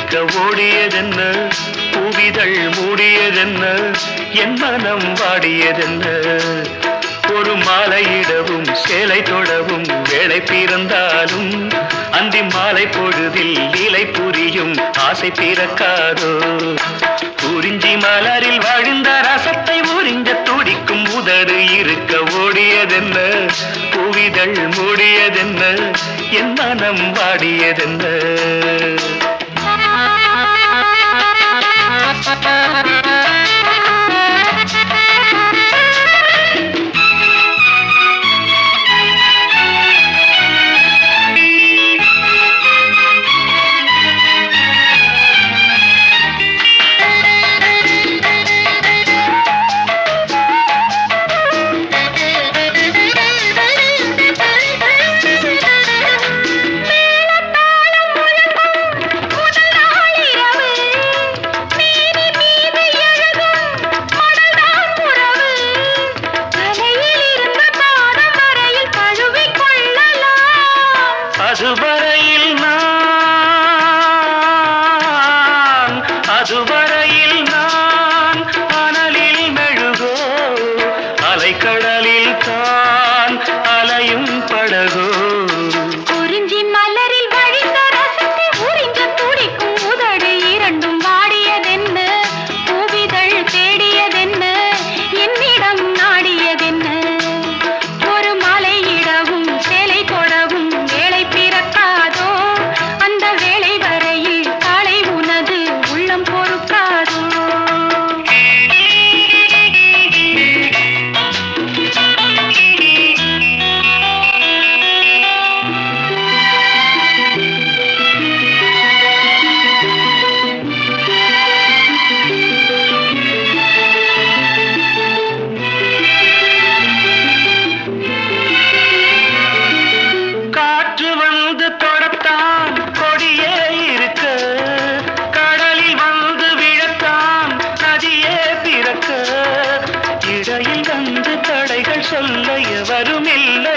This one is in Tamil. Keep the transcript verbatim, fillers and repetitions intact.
இருக்க ஓடியதென்ன பூவிதழ் மூடியதென்ன என் மனம் வாடியதென்ன ஒரு மாலையிடவும் சேலை தொடவும் வேளை பிறந்தாலும் அந்தி மாலை பொழுதில் இலை புரியும் ஆசை பிறக்காதோ குறிஞ்சி மலரில் வாழ்ந்த ரசத்தை உறிஞ்ச துடிக்கும் உதடு இருக்க ஓடியதென்ன பூவிதழ் மூடியதென்ன என் மனம் வாடியதென்ன அதுவரையில் நான் அதுவரையில் நான் அனலில் மெழுகோ அலைக்கடலில் தான் அலையும் படகோ குறிஞ்சி மலரில் வழிந்த ரசத்தை உறிஞ்ச துடிக்கும் உதடு இரண்டும் வாடியதென்ன பூவிதழ் தேடியதென்ன என்னிடம் நாடியதென்ன ஒரு மலையிடவும் சேலை கொடவும் வேளை பிறக்காதோ அந்த வேளை வரையில் காலை உனது உள்ளம் பொறுக்காதோ காற்று வந்து தொடத்தான் கொடியே இருக்க கடலில் வந்து விழத்தான் நதியே பிறக்க இடையில் வந்து தடைகள் சொல்ல எவரும் இல்லை